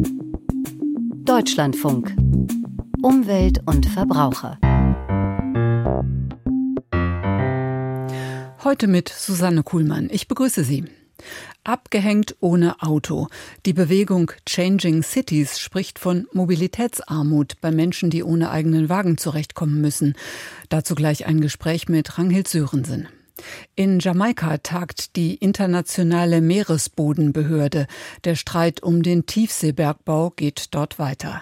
Deutschlandfunk. Umwelt und Verbraucher. Heute mit Susanne Kuhlmann. Ich begrüße Sie. Abgehängt ohne Auto. Die Bewegung Changing Cities spricht von Mobilitätsarmut bei Menschen, die ohne eigenen Wagen zurechtkommen müssen. Dazu gleich ein Gespräch mit Ranghild Sörensen. In Jamaika tagt die Internationale Meeresbodenbehörde. Der Streit um den Tiefseebergbau geht dort weiter.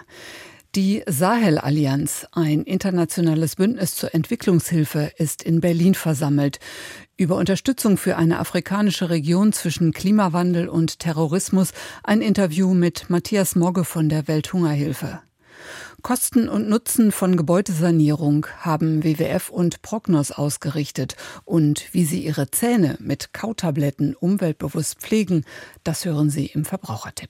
Die Sahel-Allianz, ein internationales Bündnis zur Entwicklungshilfe, ist in Berlin versammelt. Über Unterstützung für eine afrikanische Region zwischen Klimawandel und Terrorismus ein Interview mit Matthias Mogge von der Welthungerhilfe. Kosten und Nutzen von Gebäudesanierung haben WWF und Prognos ausgerichtet. Und wie sie ihre Zähne mit Kautabletten umweltbewusst pflegen, das hören Sie im Verbrauchertipp.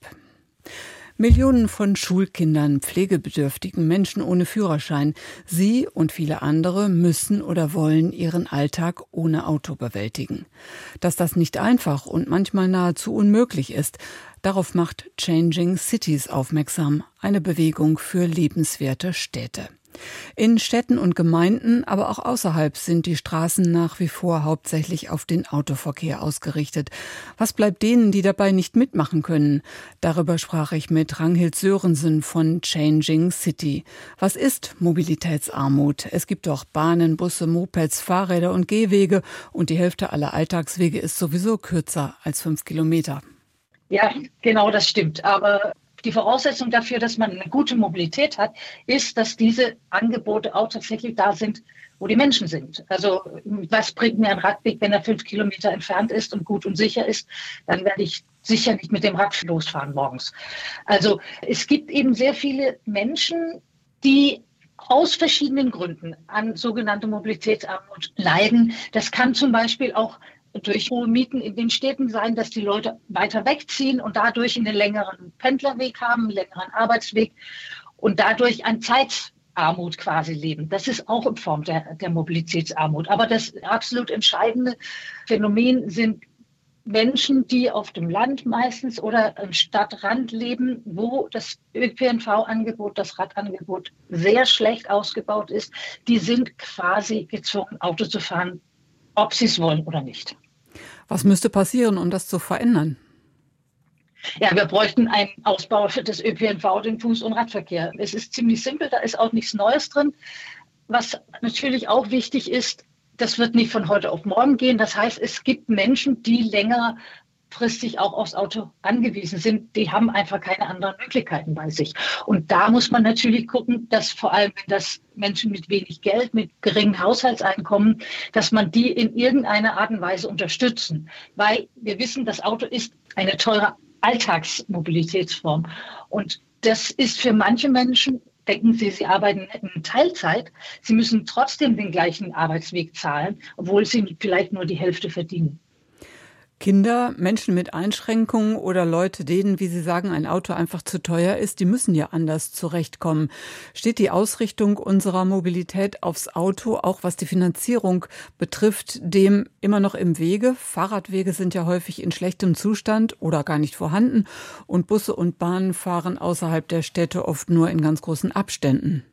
Millionen von Schulkindern, pflegebedürftigen Menschen ohne Führerschein. Sie und viele andere müssen oder wollen ihren Alltag ohne Auto bewältigen. Dass das nicht einfach und manchmal nahezu unmöglich ist, darauf macht Changing Cities aufmerksam, eine Bewegung für lebenswerte Städte. In Städten und Gemeinden, aber auch außerhalb sind die Straßen nach wie vor hauptsächlich auf den Autoverkehr ausgerichtet. Was bleibt denen, die dabei nicht mitmachen können? Darüber sprach ich mit Ranghild Sörensen von Changing City. Was ist Mobilitätsarmut? Es gibt doch Bahnen, Busse, Mopeds, Fahrräder und Gehwege und die Hälfte aller Alltagswege ist sowieso kürzer als 5 Kilometer. Ja, genau, das stimmt. Aber die Voraussetzung dafür, dass man eine gute Mobilität hat, ist, dass diese Angebote auch tatsächlich da sind, wo die Menschen sind. Also was bringt mir ein Radweg, wenn er 5 Kilometer entfernt ist und gut und sicher ist? Dann werde ich sicher nicht mit dem Rad losfahren morgens. Also es gibt eben sehr viele Menschen, die aus verschiedenen Gründen an sogenannte Mobilitätsarmut leiden. Das kann zum Beispiel auch durch hohe Mieten in den Städten sein, dass die Leute weiter wegziehen und dadurch einen längeren Pendlerweg haben, einen längeren Arbeitsweg und dadurch an Zeitarmut quasi leben. Das ist auch in Form der Mobilitätsarmut. Aber das absolut entscheidende Phänomen sind Menschen, die auf dem Land meistens oder am Stadtrand leben, wo das ÖPNV-Angebot, das Radangebot sehr schlecht ausgebaut ist. Die sind quasi gezwungen, Auto zu fahren, ob sie es wollen oder nicht. Was müsste passieren, um das zu verändern? Ja, wir bräuchten einen Ausbau des ÖPNV, den Fuß- und Radverkehr. Es ist ziemlich simpel, da ist auch nichts Neues drin. Was natürlich auch wichtig ist, das wird nicht von heute auf morgen gehen. Das heißt, es gibt Menschen, die längerfristig auch aufs Auto angewiesen sind. Die haben einfach keine anderen Möglichkeiten bei sich. Und da muss man natürlich gucken, dass vor allem, wenn das Menschen mit wenig Geld, mit geringem Haushaltseinkommen, dass man die in irgendeiner Art und Weise unterstützen. Weil wir wissen, das Auto ist eine teure Alltagsmobilitätsform. Und das ist für manche Menschen, denken Sie, sie arbeiten in Teilzeit, sie müssen trotzdem den gleichen Arbeitsweg zahlen, obwohl sie vielleicht nur die Hälfte verdienen. Kinder, Menschen mit Einschränkungen oder Leute, denen, wie Sie sagen, ein Auto einfach zu teuer ist, die müssen ja anders zurechtkommen. Steht die Ausrichtung unserer Mobilität aufs Auto, auch was die Finanzierung betrifft, dem immer noch im Wege? Fahrradwege sind ja häufig in schlechtem Zustand oder gar nicht vorhanden und Busse und Bahnen fahren außerhalb der Städte oft nur in ganz großen Abständen.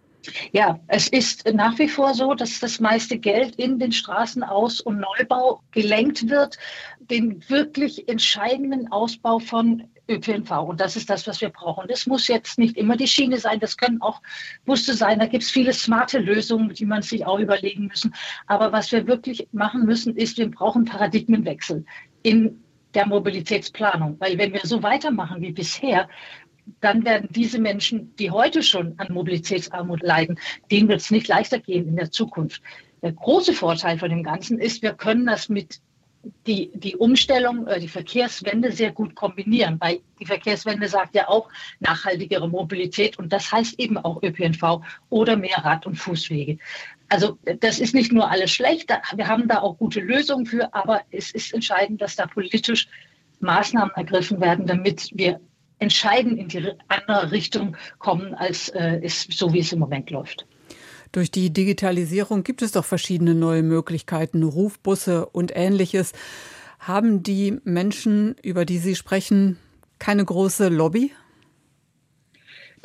Ja, es ist nach wie vor so, dass das meiste Geld in den Straßenaus- und Neubau gelenkt wird, den wirklich entscheidenden Ausbau von ÖPNV. Und das ist das, was wir brauchen. Das muss jetzt nicht immer die Schiene sein, das können auch Busse sein. Da gibt es viele smarte Lösungen, die man sich auch überlegen müssen. Aber was wir wirklich machen müssen, ist, wir brauchen Paradigmenwechsel in der Mobilitätsplanung. Weil wenn wir so weitermachen wie bisher, dann werden diese Menschen, die heute schon an Mobilitätsarmut leiden, denen wird es nicht leichter gehen in der Zukunft. Der große Vorteil von dem Ganzen ist, wir können das mit die Umstellung, die Verkehrswende sehr gut kombinieren, weil die Verkehrswende sagt ja auch nachhaltigere Mobilität und das heißt eben auch ÖPNV oder mehr Rad- und Fußwege. Also das ist nicht nur alles schlecht, wir haben da auch gute Lösungen für, aber es ist entscheidend, dass da politisch Maßnahmen ergriffen werden, damit wir entscheidend in die andere Richtung kommen, als so wie es im Moment läuft. Durch die Digitalisierung gibt es doch verschiedene neue Möglichkeiten, Rufbusse und Ähnliches. Haben die Menschen, über die Sie sprechen, keine große Lobby?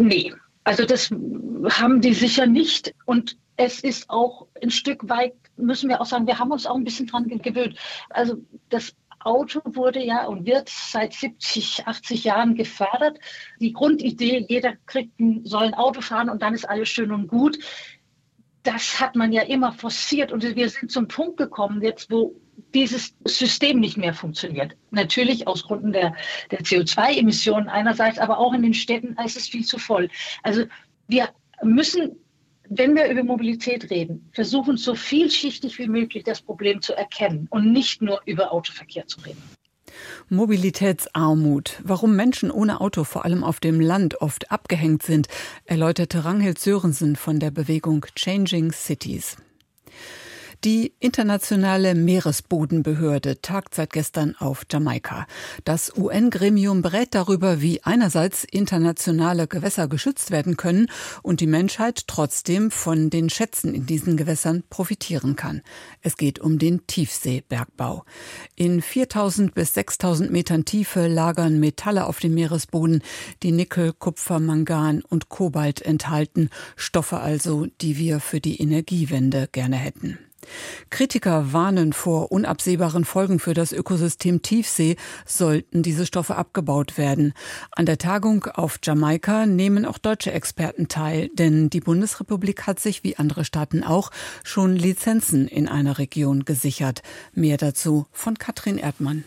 Nee, also das haben die sicher nicht. Und es ist auch ein Stück weit, müssen wir auch sagen, wir haben uns auch ein bisschen dran gewöhnt. Also das Auto wurde ja und wird seit 70, 80 Jahren gefördert. Die Grundidee, jeder soll ein Auto fahren und dann ist alles schön und gut. Das hat man ja immer forciert und wir sind zum Punkt gekommen jetzt, wo dieses System nicht mehr funktioniert. Natürlich aus Gründen der CO2-Emissionen einerseits, aber auch in den Städten ist es viel zu voll. Also wir müssen, wenn wir über Mobilität reden, versuchen, so vielschichtig wie möglich das Problem zu erkennen und nicht nur über Autoverkehr zu reden. Mobilitätsarmut. Warum Menschen ohne Auto vor allem auf dem Land oft abgehängt sind, erläuterte Ragnhild Sörensen von der Bewegung Changing Cities. Die Internationale Meeresbodenbehörde tagt seit gestern auf Jamaika. Das UN-Gremium berät darüber, wie einerseits internationale Gewässer geschützt werden können und die Menschheit trotzdem von den Schätzen in diesen Gewässern profitieren kann. Es geht um den Tiefseebergbau. In 4.000 bis 6.000 Metern Tiefe lagern Metalle auf dem Meeresboden, die Nickel, Kupfer, Mangan und Kobalt enthalten. Stoffe also, die wir für die Energiewende gerne hätten. Kritiker warnen vor unabsehbaren Folgen für das Ökosystem Tiefsee, sollten diese Stoffe abgebaut werden. An der Tagung auf Jamaika nehmen auch deutsche Experten teil, denn die Bundesrepublik hat sich, wie andere Staaten auch, schon Lizenzen in einer Region gesichert. Mehr dazu von Katrin Erdmann.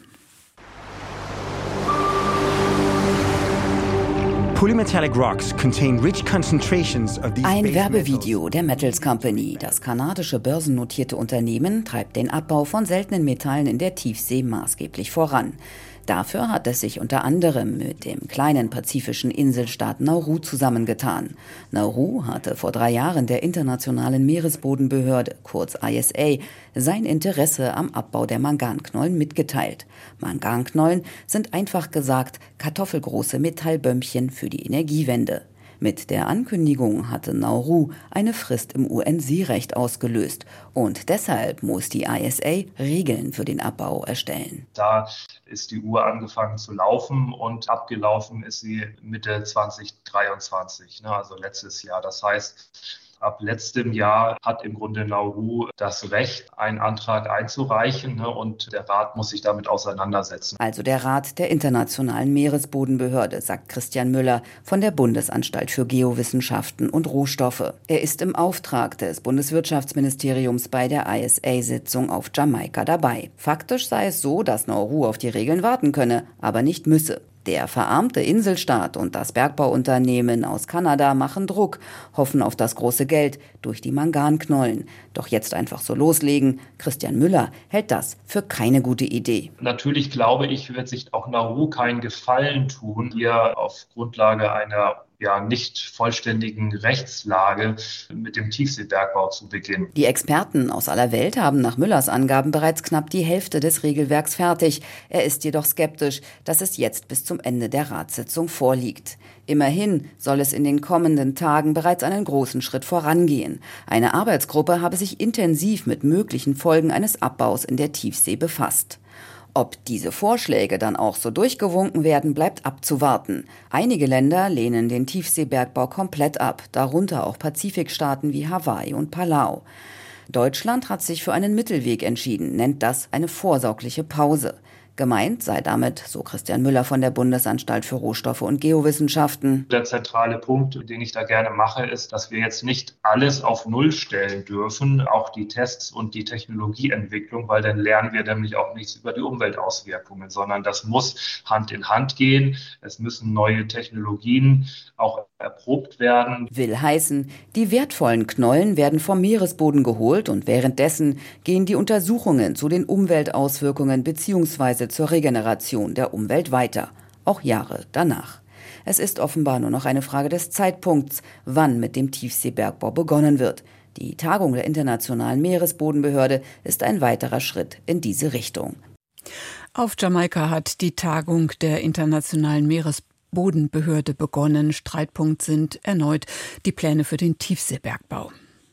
Ein Werbevideo der Metals Company. Das kanadische börsennotierte Unternehmen treibt den Abbau von seltenen Metallen in der Tiefsee maßgeblich voran. Dafür hat es sich unter anderem mit dem kleinen pazifischen Inselstaat Nauru zusammengetan. Nauru hatte vor 3 Jahren der Internationalen Meeresbodenbehörde, kurz ISA, sein Interesse am Abbau der Manganknollen mitgeteilt. Manganknollen sind einfach gesagt kartoffelgroße Metallbömmchen für die Energiewende. Mit der Ankündigung hatte Nauru eine Frist im UN-Seerecht ausgelöst und deshalb muss die ISA Regeln für den Abbau erstellen. Da ist die Uhr angefangen zu laufen und abgelaufen ist sie Mitte 2023, also letztes Jahr. Das heißt, ab letztem Jahr hat im Grunde Nauru das Recht, einen Antrag einzureichen und der Rat muss sich damit auseinandersetzen. Also der Rat der Internationalen Meeresbodenbehörde, sagt Christian Müller von der Bundesanstalt für Geowissenschaften und Rohstoffe. Er ist im Auftrag des Bundeswirtschaftsministeriums bei der ISA-Sitzung auf Jamaika dabei. Faktisch sei es so, dass Nauru auf die Regeln warten könne, aber nicht müsse. Der verarmte Inselstaat und das Bergbauunternehmen aus Kanada machen Druck, hoffen auf das große Geld durch die Manganknollen. Doch jetzt einfach so loslegen, Christian Müller hält das für keine gute Idee. Natürlich glaube ich, wird sich auch Nauru keinen Gefallen tun, hier auf Grundlage einer nicht vollständigen Rechtslage mit dem Tiefseebergbau zu beginnen. Die Experten aus aller Welt haben nach Müllers Angaben bereits knapp die Hälfte des Regelwerks fertig. Er ist jedoch skeptisch, dass es jetzt bis zum Ende der Ratssitzung vorliegt. Immerhin soll es in den kommenden Tagen bereits einen großen Schritt vorangehen. Eine Arbeitsgruppe habe sich intensiv mit möglichen Folgen eines Abbaus in der Tiefsee befasst. Ob diese Vorschläge dann auch so durchgewunken werden, bleibt abzuwarten. Einige Länder lehnen den Tiefseebergbau komplett ab, darunter auch Pazifikstaaten wie Hawaii und Palau. Deutschland hat sich für einen Mittelweg entschieden, nennt das eine vorsorgliche Pause. Gemeint sei damit, so Christian Müller von der Bundesanstalt für Rohstoffe und Geowissenschaften. Der zentrale Punkt, den ich da gerne mache, ist, dass wir jetzt nicht alles auf Null stellen dürfen, auch die Tests und die Technologieentwicklung, weil dann lernen wir nämlich auch nichts über die Umweltauswirkungen, sondern das muss Hand in Hand gehen. Es müssen neue Technologien auch erprobt werden. Will heißen, die wertvollen Knollen werden vom Meeresboden geholt und währenddessen gehen die Untersuchungen zu den Umweltauswirkungen bzw. zur Regeneration der Umwelt weiter, auch Jahre danach. Es ist offenbar nur noch eine Frage des Zeitpunkts, wann mit dem Tiefseebergbau begonnen wird. Die Tagung der Internationalen Meeresbodenbehörde ist ein weiterer Schritt in diese Richtung. Auf Jamaika hat die Tagung der Internationalen Meeresbodenbehörde begonnen. Streitpunkt sind erneut die Pläne für den Tiefseebergbau.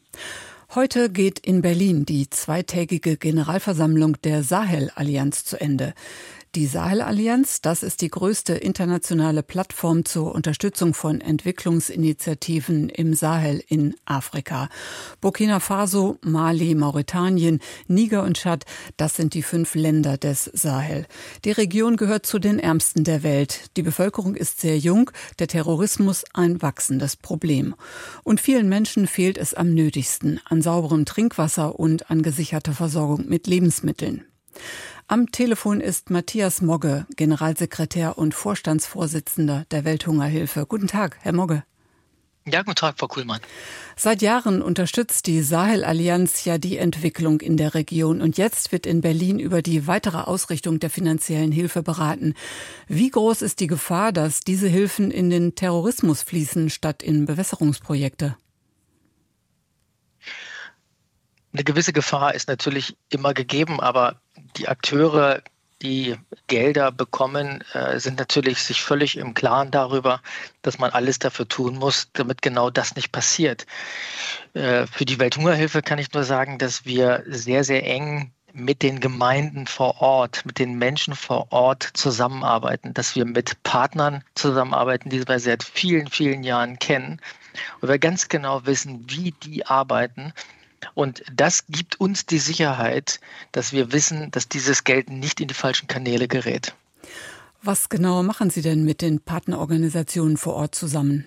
Heute geht in Berlin die zweitägige Generalversammlung der Sahel-Allianz zu Ende. Die Sahel-Allianz, das ist die größte internationale Plattform zur Unterstützung von Entwicklungsinitiativen im Sahel in Afrika. Burkina Faso, Mali, Mauretanien, Niger und Tschad, das sind die 5 Länder des Sahel. Die Region gehört zu den ärmsten der Welt. Die Bevölkerung ist sehr jung, der Terrorismus ein wachsendes Problem. Und vielen Menschen fehlt es am nötigsten, an sauberem Trinkwasser und an gesicherter Versorgung mit Lebensmitteln. Am Telefon ist Matthias Mogge, Generalsekretär und Vorstandsvorsitzender der Welthungerhilfe. Guten Tag, Herr Mogge. Ja, guten Tag, Frau Kuhlmann. Seit Jahren unterstützt die Sahel-Allianz ja die Entwicklung in der Region. Und jetzt wird in Berlin über die weitere Ausrichtung der finanziellen Hilfe beraten. Wie groß ist die Gefahr, dass diese Hilfen in den Terrorismus fließen, statt in Bewässerungsprojekte? Eine gewisse Gefahr ist natürlich immer gegeben, aber die Akteure, die Gelder bekommen, sind natürlich sich völlig im Klaren darüber, dass man alles dafür tun muss, damit genau das nicht passiert. Für die Welthungerhilfe kann ich nur sagen, dass wir sehr, sehr eng mit den Gemeinden vor Ort, mit den Menschen vor Ort zusammenarbeiten, dass wir mit Partnern zusammenarbeiten, die wir seit vielen, vielen Jahren kennen und wir ganz genau wissen, wie die arbeiten. Und das gibt uns die Sicherheit, dass wir wissen, dass dieses Geld nicht in die falschen Kanäle gerät. Was genau machen Sie denn mit den Partnerorganisationen vor Ort zusammen?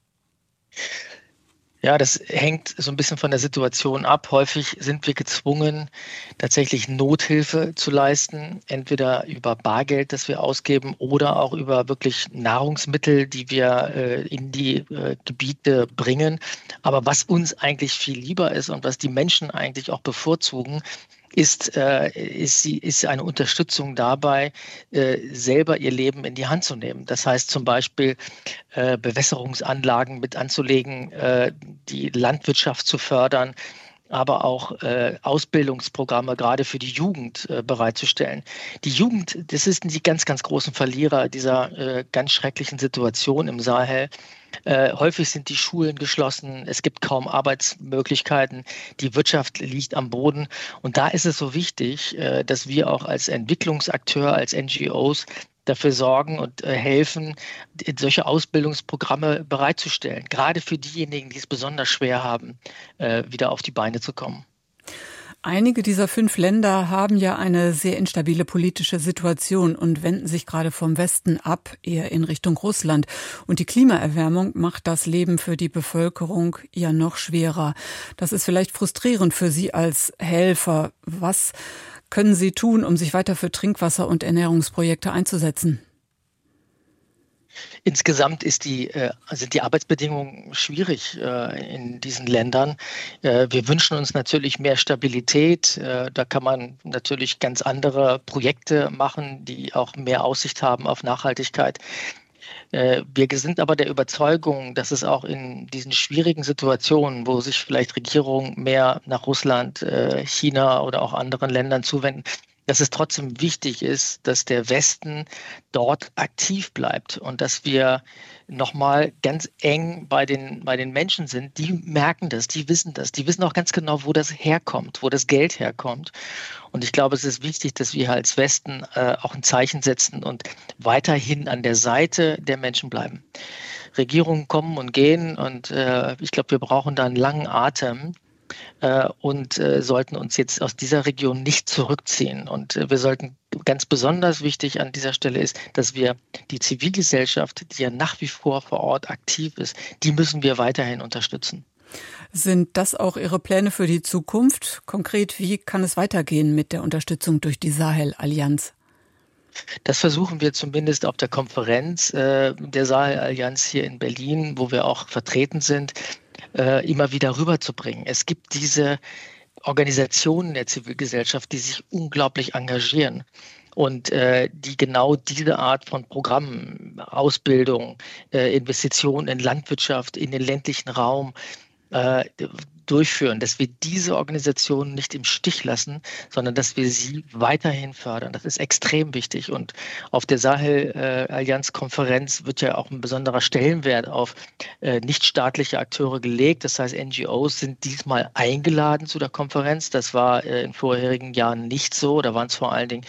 Ja, das hängt so ein bisschen von der Situation ab. Häufig sind wir gezwungen, tatsächlich Nothilfe zu leisten, entweder über Bargeld, das wir ausgeben, oder auch über wirklich Nahrungsmittel, die wir in die Gebiete bringen. Aber was uns eigentlich viel lieber ist und was die Menschen eigentlich auch bevorzugen, ist eine Unterstützung dabei, selber ihr Leben in die Hand zu nehmen. Das heißt zum Beispiel Bewässerungsanlagen mit anzulegen, die Landwirtschaft zu fördern, aber auch Ausbildungsprogramme gerade für die Jugend bereitzustellen. Die Jugend, das sind die ganz, ganz großen Verlierer dieser ganz schrecklichen Situation im Sahel. Häufig sind die Schulen geschlossen, es gibt kaum Arbeitsmöglichkeiten, die Wirtschaft liegt am Boden. Und da ist es so wichtig, dass wir auch als Entwicklungsakteur, als NGOs dafür sorgen und helfen, solche Ausbildungsprogramme bereitzustellen. Gerade für diejenigen, die es besonders schwer haben, wieder auf die Beine zu kommen. Einige dieser 5 Länder haben ja eine sehr instabile politische Situation und wenden sich gerade vom Westen ab, eher in Richtung Russland. Und die Klimaerwärmung macht das Leben für die Bevölkerung ja noch schwerer. Das ist vielleicht frustrierend für Sie als Helfer. Was können Sie tun, um sich weiter für Trinkwasser- und Ernährungsprojekte einzusetzen? Insgesamt sind die Arbeitsbedingungen schwierig in diesen Ländern. Wir wünschen uns natürlich mehr Stabilität. Da kann man natürlich ganz andere Projekte machen, die auch mehr Aussicht haben auf Nachhaltigkeit. Wir sind aber der Überzeugung, dass es auch in diesen schwierigen Situationen, wo sich vielleicht Regierungen mehr nach Russland, China oder auch anderen Ländern zuwenden, dass es trotzdem wichtig ist, dass der Westen dort aktiv bleibt und dass wir nochmal ganz eng bei den Menschen sind. Die merken das, die wissen auch ganz genau, wo das herkommt, wo das Geld herkommt. Und ich glaube, es ist wichtig, dass wir als Westen auch ein Zeichen setzen und weiterhin an der Seite der Menschen bleiben. Regierungen kommen und gehen und ich glaube, wir brauchen da einen langen Atem. Und sollten uns jetzt aus dieser Region nicht zurückziehen. Und wir sollten, ganz besonders wichtig an dieser Stelle ist, dass wir die Zivilgesellschaft, die ja nach wie vor Ort aktiv ist, die müssen wir weiterhin unterstützen. Sind das auch Ihre Pläne für die Zukunft? Konkret, wie kann es weitergehen mit der Unterstützung durch die Sahel-Allianz? Das versuchen wir zumindest auf der Konferenz der Sahel-Allianz hier in Berlin, wo wir auch vertreten sind, immer wieder rüberzubringen. Es gibt diese Organisationen der Zivilgesellschaft, die sich unglaublich engagieren und die genau diese Art von Programmen, Ausbildung, Investitionen in Landwirtschaft, in den ländlichen Raum durchführen, dass wir diese Organisationen nicht im Stich lassen, sondern dass wir sie weiterhin fördern. Das ist extrem wichtig. Und auf der Sahel-Allianz-Konferenz wird ja auch ein besonderer Stellenwert auf nichtstaatliche Akteure gelegt. Das heißt, NGOs sind diesmal eingeladen zu der Konferenz. Das war in vorherigen Jahren nicht so. Da waren es vor allen Dingen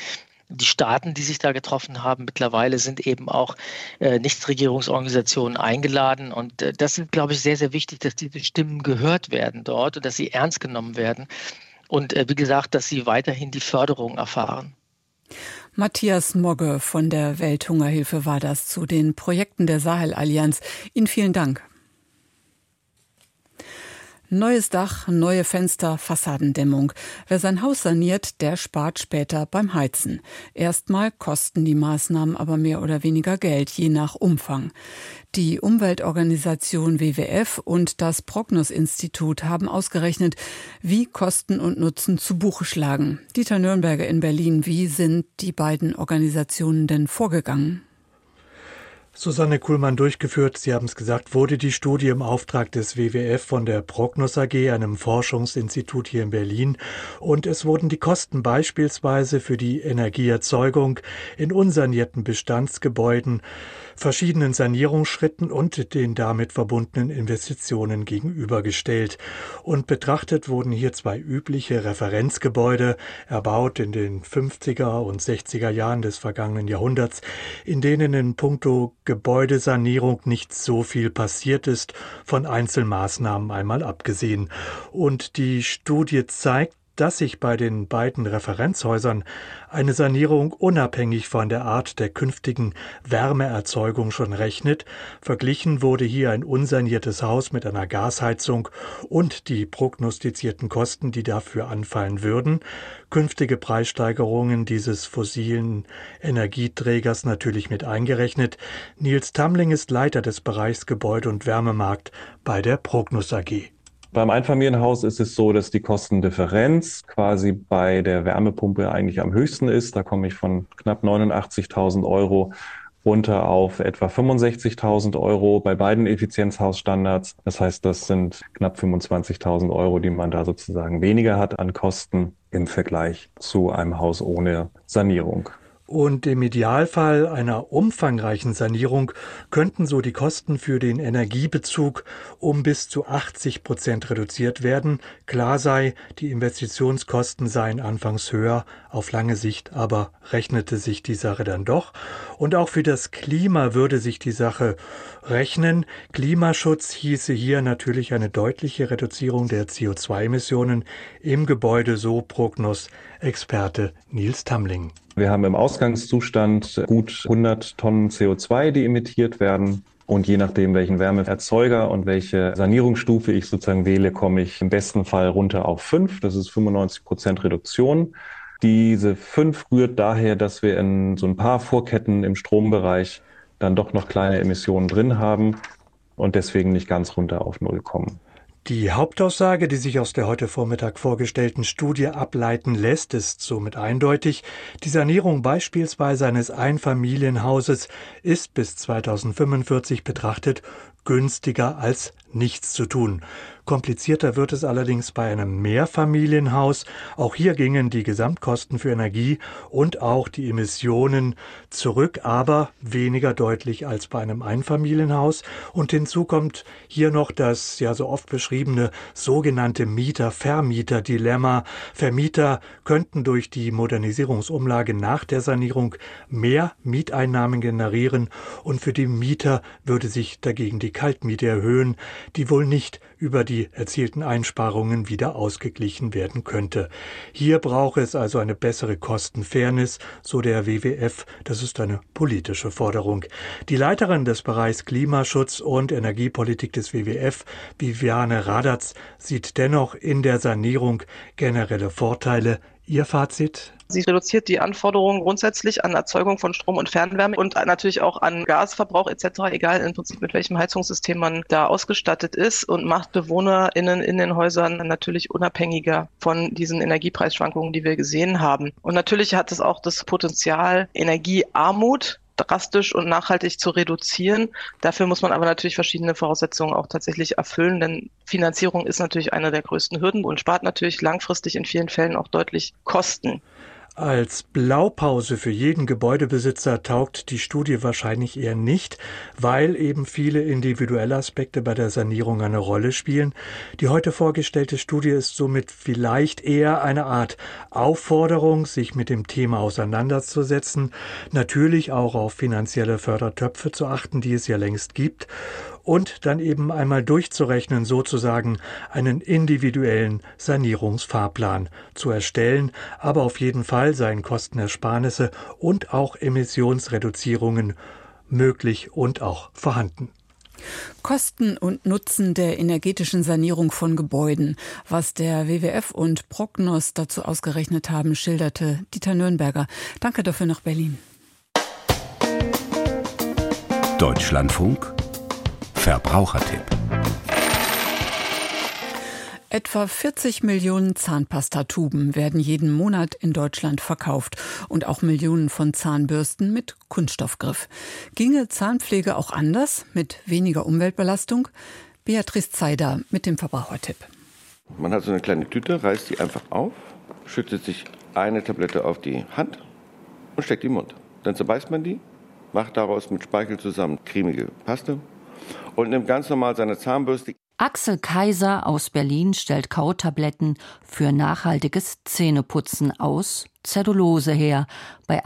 Die Staaten, die sich da getroffen haben, mittlerweile sind eben auch Nichtregierungsorganisationen eingeladen. Und das ist, glaube ich, sehr, sehr wichtig, dass diese Stimmen gehört werden dort und dass sie ernst genommen werden. Und wie gesagt, dass sie weiterhin die Förderung erfahren. Matthias Mogge von der Welthungerhilfe war das zu den Projekten der Sahel-Allianz. Ihnen vielen Dank. Neues Dach, neue Fenster, Fassadendämmung. Wer sein Haus saniert, der spart später beim Heizen. Erstmal kosten die Maßnahmen aber mehr oder weniger Geld, je nach Umfang. Die Umweltorganisation WWF und das Prognos-Institut haben ausgerechnet, wie Kosten und Nutzen zu Buche schlagen. Dieter Nürnberger in Berlin, wie sind die beiden Organisationen denn vorgegangen? Susanne Kuhlmann durchgeführt, Sie haben es gesagt, wurde die Studie im Auftrag des WWF von der Prognos AG, einem Forschungsinstitut hier in Berlin. Und es wurden die Kosten beispielsweise für die Energieerzeugung in unsanierten Bestandsgebäuden, verschiedenen Sanierungsschritten und den damit verbundenen Investitionen gegenübergestellt. Und betrachtet wurden hier zwei übliche Referenzgebäude, erbaut in den 50er und 60er Jahren des vergangenen Jahrhunderts, in denen in puncto Gebäudesanierung nicht so viel passiert ist, von Einzelmaßnahmen einmal abgesehen. Und die Studie zeigt, dass sich bei den beiden Referenzhäusern eine Sanierung unabhängig von der Art der künftigen Wärmeerzeugung schon rechnet. Verglichen wurde hier ein unsaniertes Haus mit einer Gasheizung und die prognostizierten Kosten, die dafür anfallen würden. Künftige Preissteigerungen dieses fossilen Energieträgers natürlich mit eingerechnet. Nils Tamling ist Leiter des Bereichs Gebäude- und Wärmemarkt bei der Prognos AG. Beim Einfamilienhaus ist es so, dass die Kostendifferenz quasi bei der Wärmepumpe eigentlich am höchsten ist. Da komme ich von knapp 89.000 € runter auf etwa 65.000 € bei beiden Effizienzhausstandards. Das heißt, das sind knapp 25.000 €, die man da sozusagen weniger hat an Kosten im Vergleich zu einem Haus ohne Sanierung. Und im Idealfall einer umfangreichen Sanierung könnten so die Kosten für den Energiebezug um bis zu 80% reduziert werden. Klar sei, die Investitionskosten seien anfangs höher, auf lange Sicht aber rechnete sich die Sache dann doch. Und auch für das Klima würde sich die Sache rechnen. Klimaschutz hieße hier natürlich eine deutliche Reduzierung der CO2-Emissionen im Gebäude, so Prognos-Experte Nils Tamling. Wir haben im Ausgangszustand gut 100 Tonnen CO2, die emittiert werden. Und je nachdem, welchen Wärmeerzeuger und welche Sanierungsstufe ich sozusagen wähle, komme ich im besten Fall runter auf 5. Das ist 95% Reduktion. Diese 5 rührt daher, dass wir in so ein paar Vorketten im Strombereich dann doch noch kleine Emissionen drin haben und deswegen nicht ganz runter auf 0 kommen. Die Hauptaussage, die sich aus der heute Vormittag vorgestellten Studie ableiten lässt, ist somit eindeutig. Die Sanierung beispielsweise eines Einfamilienhauses ist bis 2045 betrachtet günstiger als nichts zu tun. Komplizierter wird es allerdings bei einem Mehrfamilienhaus. Auch hier gingen die Gesamtkosten für Energie und auch die Emissionen zurück, aber weniger deutlich als bei einem Einfamilienhaus. Und hinzu kommt hier noch das ja so oft beschriebene sogenannte Mieter-Vermieter-Dilemma. Vermieter könnten durch die Modernisierungsumlage nach der Sanierung mehr Mieteinnahmen generieren und für die Mieter würde sich dagegen die Kaltmiete erhöhen, die wohl nicht über die erzielten Einsparungen wieder ausgeglichen werden könnte. Hier brauche es also eine bessere Kostenfairness, so der WWF. Das ist eine politische Forderung. Die Leiterin des Bereichs Klimaschutz und Energiepolitik des WWF, Viviane Radatz, sieht dennoch in der Sanierung generelle Vorteile. Ihr Fazit? Sie reduziert die Anforderungen grundsätzlich an Erzeugung von Strom und Fernwärme und natürlich auch an Gasverbrauch etc., egal im Prinzip mit welchem Heizungssystem man da ausgestattet ist und macht BewohnerInnen in den Häusern natürlich unabhängiger von diesen Energiepreisschwankungen, die wir gesehen haben. Und natürlich hat es auch das Potenzial, Energiearmut drastisch und nachhaltig zu reduzieren. Dafür muss man aber natürlich verschiedene Voraussetzungen auch tatsächlich erfüllen, denn Finanzierung ist natürlich eine der größten Hürden und spart natürlich langfristig in vielen Fällen auch deutlich Kosten. Als Blaupause für jeden Gebäudebesitzer taugt die Studie wahrscheinlich eher nicht, weil eben viele individuelle Aspekte bei der Sanierung eine Rolle spielen. Die heute vorgestellte Studie ist somit vielleicht eher eine Art Aufforderung, sich mit dem Thema auseinanderzusetzen, natürlich auch auf finanzielle Fördertöpfe zu achten, die es ja längst gibt, und dann eben einmal durchzurechnen, sozusagen einen individuellen Sanierungsfahrplan zu erstellen, aber auf jeden Fall seien Kostenersparnisse und auch Emissionsreduzierungen möglich und auch vorhanden. Kosten und Nutzen der energetischen Sanierung von Gebäuden. Was der WWF und Prognos dazu ausgerechnet haben, schilderte Dieter Nürnberger. Danke dafür nach Berlin. Deutschlandfunk Verbrauchertipp. Etwa 40 Millionen Zahnpastatuben werden jeden Monat in Deutschland verkauft und auch Millionen von Zahnbürsten mit Kunststoffgriff. Ginge Zahnpflege auch anders, mit weniger Umweltbelastung? Beatrice Zeider mit dem Verbrauchertipp. Man hat so eine kleine Tüte, reißt die einfach auf, schüttet sich eine Tablette auf die Hand und steckt die im Mund. Dann zerbeißt man die, macht daraus mit Speichel zusammen cremige Paste und nimmt ganz normal seine Zahnbürste. Axel Kaiser aus Berlin stellt Kautabletten für nachhaltiges Zähneputzen aus Zellulose her. Bei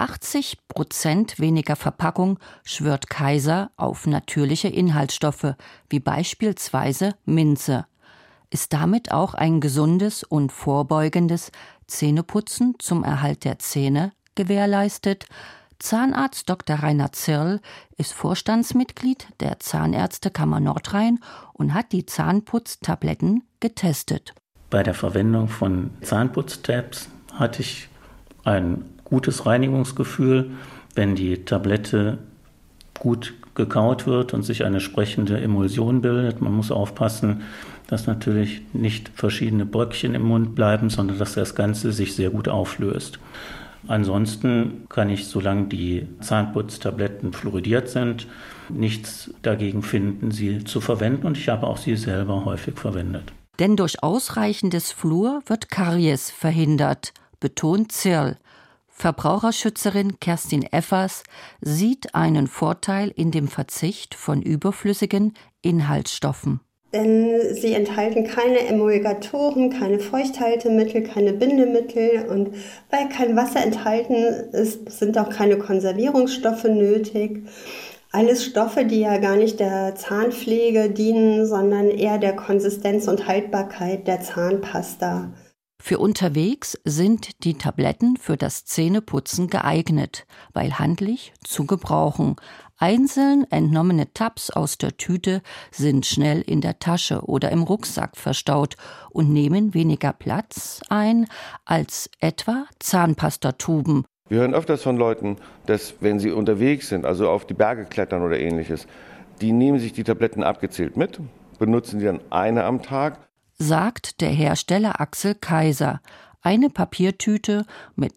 80% weniger Verpackung schwört Kaiser auf natürliche Inhaltsstoffe, wie beispielsweise Minze. Ist damit auch ein gesundes und vorbeugendes Zähneputzen zum Erhalt der Zähne gewährleistet? Zahnarzt Dr. Rainer Zirl ist Vorstandsmitglied der Zahnärztekammer Nordrhein und hat die Zahnputztabletten getestet. Bei der Verwendung von Zahnputztabs hatte ich ein gutes Reinigungsgefühl, wenn die Tablette gut gekaut wird und sich eine entsprechende Emulsion bildet. Man muss aufpassen, dass natürlich nicht verschiedene Bröckchen im Mund bleiben, sondern dass das Ganze sich sehr gut auflöst. Ansonsten kann ich, solange die Zahnputztabletten fluoridiert sind, nichts dagegen finden, sie zu verwenden. Und ich habe auch sie selber häufig verwendet. Denn durch ausreichendes Fluor wird Karies verhindert, betont Zirl. Verbraucherschützerin Kerstin Effers sieht einen Vorteil in dem Verzicht von überflüssigen Inhaltsstoffen. Denn sie enthalten keine Emulgatoren, keine Feuchthaltemittel, keine Bindemittel und weil kein Wasser enthalten ist, sind auch keine Konservierungsstoffe nötig. Alles Stoffe, die ja gar nicht der Zahnpflege dienen, sondern eher der Konsistenz und Haltbarkeit der Zahnpasta. Für unterwegs sind die Tabletten für das Zähneputzen geeignet, weil handlich zu gebrauchen. Einzeln entnommene Tabs aus der Tüte sind schnell in der Tasche oder im Rucksack verstaut und nehmen weniger Platz ein als etwa Zahnpastatuben. Wir hören öfters von Leuten, dass wenn sie unterwegs sind, also auf die Berge klettern oder ähnliches, die nehmen sich die Tabletten abgezählt mit, benutzen die dann eine am Tag. Sagt der Hersteller Axel Kaiser. Eine Papiertüte mit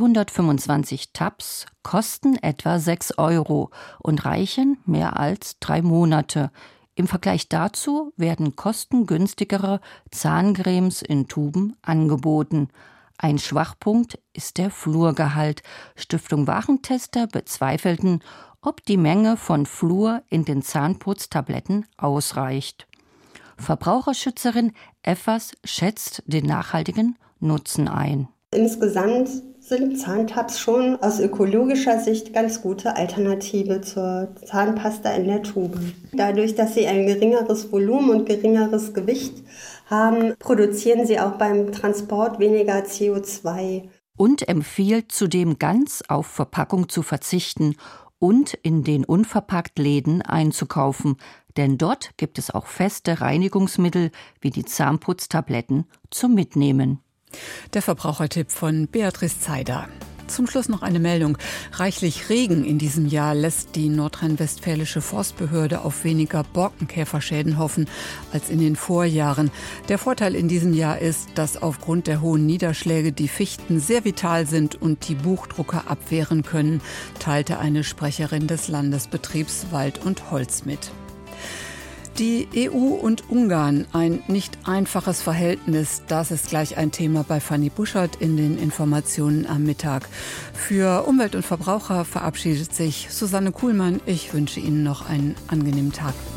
225 Tabs kosten etwa 6 € und reichen mehr als 3 Monate. Im Vergleich dazu werden kostengünstigere Zahncremes in Tuben angeboten. Ein Schwachpunkt ist der Fluorgehalt. Stiftung Warentester bezweifelten, ob die Menge von Fluor in den Zahnputztabletten ausreicht. Verbraucherschützerin Effers schätzt den nachhaltigen Nutzen ein. Insgesamt sind Zahntabs schon aus ökologischer Sicht ganz gute Alternative zur Zahnpasta in der Tube. Dadurch, dass sie ein geringeres Volumen und geringeres Gewicht haben, produzieren sie auch beim Transport weniger CO2. Und empfiehlt zudem ganz auf Verpackung zu verzichten und in den Unverpacktläden einzukaufen, denn dort gibt es auch feste Reinigungsmittel wie die Zahnputztabletten zum Mitnehmen. Der Verbrauchertipp von Beatrice Zeider. Zum Schluss noch eine Meldung. Reichlich Regen in diesem Jahr lässt die nordrhein-westfälische Forstbehörde auf weniger Borkenkäferschäden hoffen als in den Vorjahren. Der Vorteil in diesem Jahr ist, dass aufgrund der hohen Niederschläge die Fichten sehr vital sind und die Buchdrucker abwehren können, teilte eine Sprecherin des Landesbetriebs Wald und Holz mit. Die EU und Ungarn, ein nicht einfaches Verhältnis, das ist gleich ein Thema bei Fanny Buschert in den Informationen am Mittag. Für Umwelt und Verbraucher verabschiedet sich Susanne Kuhlmann. Ich wünsche Ihnen noch einen angenehmen Tag.